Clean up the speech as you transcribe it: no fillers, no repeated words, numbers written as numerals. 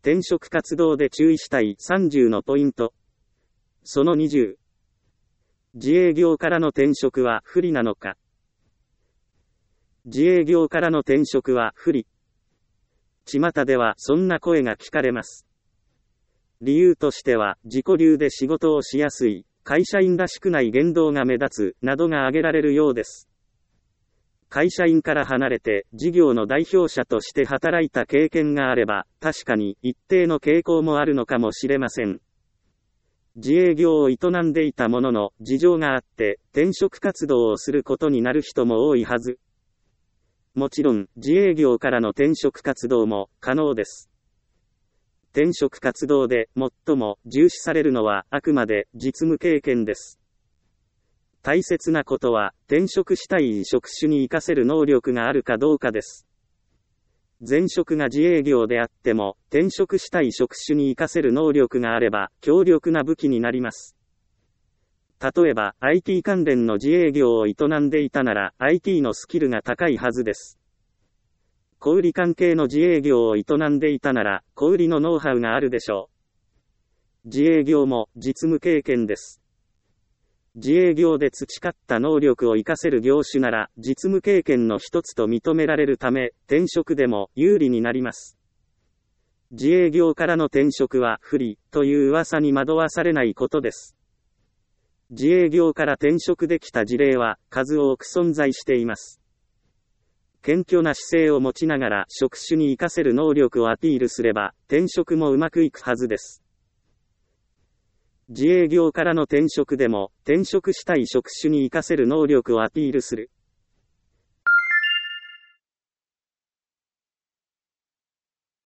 転職活動で注意したい30のポイント。その20。自営業からの転職は不利なのか。自営業からの転職は不利。巷ではそんな声が聞かれます。理由としては、自己流で仕事をしやすい、会社員らしくない言動が目立つ、などが挙げられるようです。会社員から離れて、事業の代表者として働いた経験があれば、確かに一定の傾向もあるのかもしれません。自営業を営んでいたものの、事情があって、転職活動をすることになる人も多いはず。もちろん、自営業からの転職活動も可能です。転職活動で最も重視されるのはあくまで実務経験です。大切なことは転職したい職種に活かせる能力があるかどうかです。前職が自営業であっても転職したい職種に活かせる能力があれば強力な武器になります。例えば IT 関連の自営業を営んでいたなら IT のスキルが高いはずです。小売関係の自営業を営んでいたなら、小売のノウハウがあるでしょう。自営業も実務経験です。自営業で培った能力を活かせる業種なら、実務経験の一つと認められるため、転職でも有利になります。自営業からの転職は不利という噂に惑わされないことです。自営業から転職できた事例は数多く存在しています。謙虚な姿勢を持ちながら職種に活かせる能力をアピールすれば、転職もうまくいくはずです。自営業からの転職でも、転職したい職種に活かせる能力をアピールする。